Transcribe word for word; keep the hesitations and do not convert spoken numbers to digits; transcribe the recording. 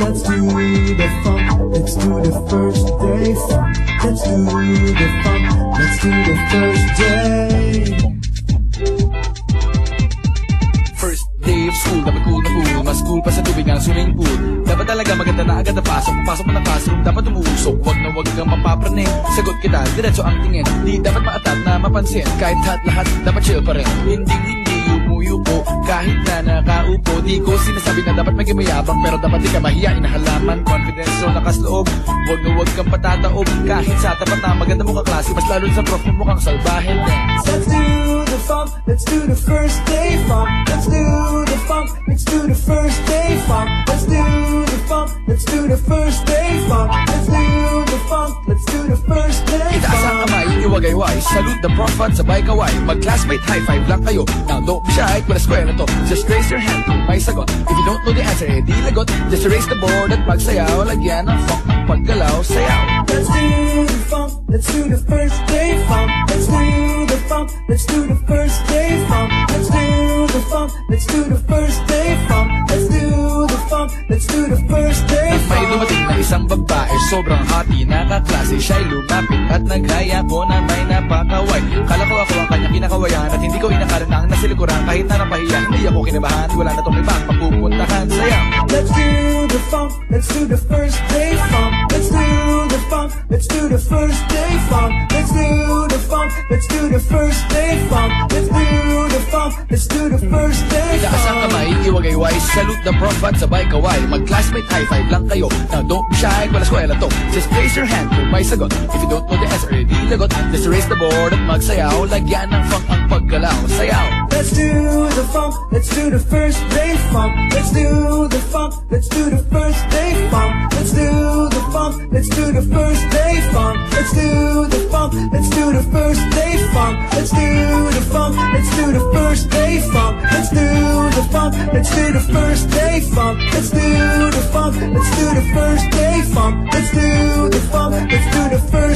Let's do the funk, let's do the first day funk. Let's do the funk, let's do the first day. First day of school, dapat cool na cool. Mas cool pa sa tubig ang swimming pool. Dapat talaga maganda na agad na pasok. Pasok mo ng classroom, dapat umuusok. Huwag na huwag kang mapapraning. Sagot kita, diretso ang tingin. Di dapat maatat na mapansin. Kahit lahat-lahat, dapat chill pa rin. Hindi, hindi, yumuko. Kahit na nakaupo, di ko sinasabi na dapat maging mayabang. Pero dapat di ka mahiya, inahalaman. Confidence o lakas loob. Huwag na huwag kang patataob. Kahit sa tapat na maganda mo kaklase, mas lalo sa prof mo mukhang salbahin. Let's do the funk, let's do the first day funk. Let's do the funk, let's do the first day funk. Let's do the funk, let's do the first day funk. Let's do the funk, let's do the first day funk. Itaas ang kamay, iwagayway. Salute the prof at sabay kaway. Mag-classmate high five lang kayo. Now don't be shy, wala square na to. Just raise your hand kung may sagot. If you don't know the answer, eh di lagot. Just erase the board at magsayaw. Lagyan ng funk ang paggalaw, sayaw. Let's do the funk, let's do the first day funk. Let's do the funk, let's do the first day funk. Let's do the funk, let's do the first day funk. Let's do the funk, let's do the first day funk. May dumating na isang babae, sobrang hati, nakaklase. Siya'y lumapit at naghaya ko na may napakaway. Kala ko ako ang kanyang kinakawayan at hindi ko inakaranang nasilikuran. Kahit na napahiya, hindi ako kinabahan. Wala na tong ibang papupuntahan, sayaw. Let's do the funk, let's do the first day funk. Let's do the funk, let's do the first day funk. Let's do the funk, let's do the first day funk. Let's do the funk, let's do the first day funk. Itaas ang kamay, iwagayway. Salute the prof at sabay kaway. Mag-classmate high five lang kayo. Now don't be shy, wala skwela to. Just raise your hand kung may sagot. If you don't know the answer, eh di lagot. Just erase the board at magsayaw. Lagyan ng funk ang paggalaw, sayaw. Let's do the funk, let's do the first day funk. Let's do the funk, let's do the first day funk. Let's do the funk, let's do the first day funk. Let's do the funk, let's do the first day funk. Let's do the funk, let's do the first day funk. Let's do the funk, let's do the first day funk. Let's do the funk, let's do the first day funk. Let's do the funk, let's do the first